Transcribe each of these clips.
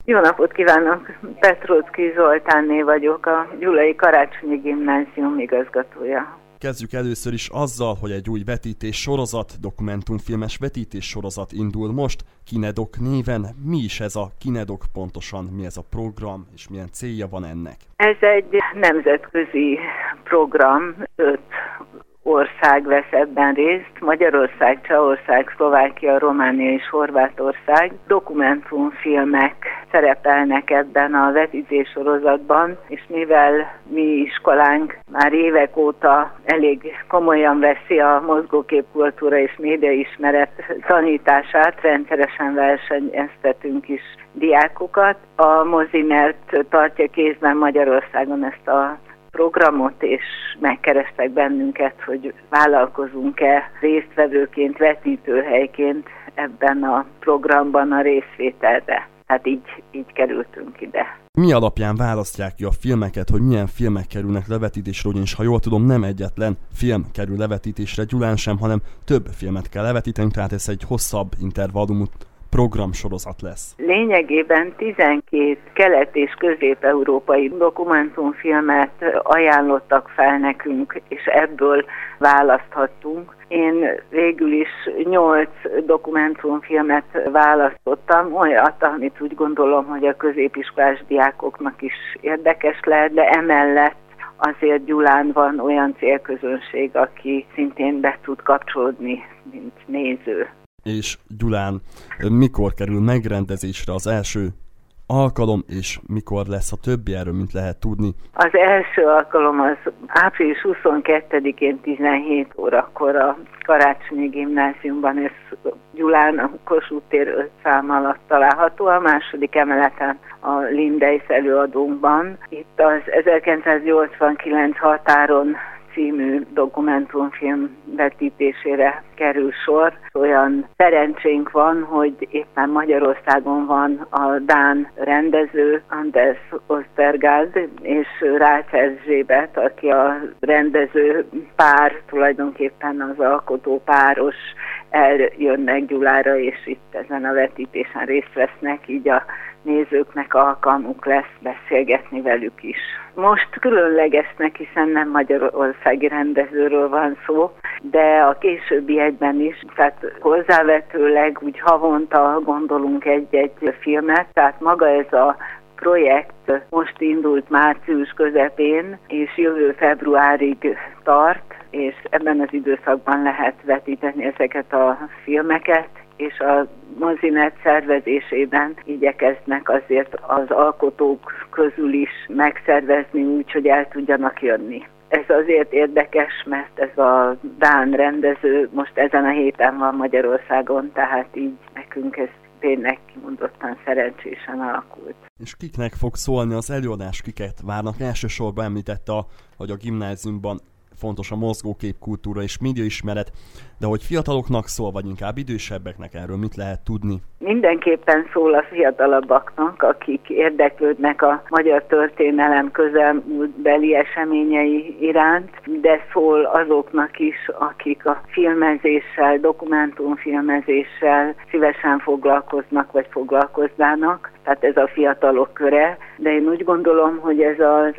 Jó napot kívánok! Petróczky Zoltánné vagyok, a Gyulai Karácsonyi Gimnázium igazgatója. Kezdjük először is azzal, hogy egy új vetítés sorozat, dokumentumfilmes vetítés sorozat indul most, KineDoc néven. Mi is ez a KineDoc pontosan, mi ez a program, és milyen célja van ennek? Ez egy nemzetközi program, 5 ország vesz ebben részt, Magyarország, Csehország, Szlovákia, Románia és Horvátország. Dokumentumfilmek szerepelnek ebben a vetítéssorozatban, és mivel mi iskolánk már évek óta elég komolyan veszi a mozgóképkultúra és médiaismeret tanítását, rendszeresen versenyeztetünk is diákokat. A Mozinert tartja kézben Magyarországon ezt a programot, és megkerestek bennünket, hogy vállalkozunk-e résztvevőként, vetítőhelyként ebben a programban a részvételre. Hát így kerültünk ide. Mi alapján választják ki a filmeket, hogy milyen filmek kerülnek levetítésre, ugyanis ha jól tudom, nem egyetlen film kerül levetítésre Gyulán sem, hanem több filmet kell levetíteni, tehát ez egy hosszabb intervallumú programsorozat lesz. Lényegében 12 kelet- és közép-európai dokumentumfilmet ajánlottak fel nekünk, és ebből választhattunk. Én végül is 8 dokumentumfilmet választottam, olyat, amit úgy gondolom, hogy a középiskolás diákoknak is érdekes lehet, de emellett azért Gyulán van olyan célközönség, aki szintén be tud kapcsolódni, mint néző. És Gyulán mikor kerül megrendezésre az első alkalom, és mikor lesz a többi, erről mint lehet tudni? Az első alkalom az április 22-én 17 órakor a Karácsonyi Gimnáziumban, ez Gyulán a Kossuth tér 5 szám alatt található, a második emeleten a Lindeis előadónkban. Itt az 1989 határon című dokumentumfilm vetítésére kerül sor. Olyan szerencsénk van, hogy éppen Magyarországon van a dán rendező Anders Ostergaard és Rácz Erzsébet, aki a rendező pár, tulajdonképpen az alkotó páros eljönnek Gyulára, és itt ezen a vetítésen részt vesznek, így a nézőknek alkalmuk lesz beszélgetni velük is. Most különlegesnek, hiszen nem magyarországi rendezőről van szó, de a későbbiekben is, tehát hozzávetőleg úgy havonta gondolunk egy-egy filmet, tehát maga ez a projekt most indult március közepén, és jövő februárig tart, és ebben az időszakban lehet vetíteni ezeket a filmeket, és a Mozinet szervezésében igyekeznek azért az alkotók közül is megszervezni úgy, hogy el tudjanak jönni. Ez azért érdekes, mert ez a dán rendező most ezen a héten van Magyarországon, tehát így nekünk ez tényleg kimondottan szerencsésen alakult. És kiknek fog szólni az előadás, kiket várnak? Elsősorban említette, hogy a gimnáziumban fontos a mozgóképkultúra és médiaismeret, de hogy fiataloknak szól, vagy inkább idősebbeknek, erről mit lehet tudni? Mindenképpen szól a fiatalabbaknak, akik érdeklődnek a magyar történelem közelmúltbeli eseményei iránt, de szól azoknak is, akik a filmezéssel, dokumentumfilmezéssel szívesen foglalkoznak, vagy foglalkoznának. Tehát ez a fiatalok köre, de én úgy gondolom, hogy ez az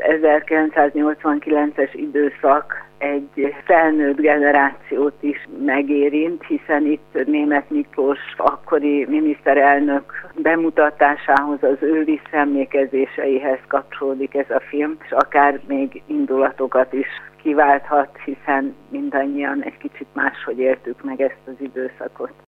1989-es időszak egy felnőtt generációt is megérint, hiszen itt Németh Miklós akkori miniszterelnök bemutatásához, az ő visszaemlékezéseihez kapcsolódik ez a film, és akár még indulatokat is kiválthat, hiszen mindannyian egy kicsit máshogy éltük meg ezt az időszakot.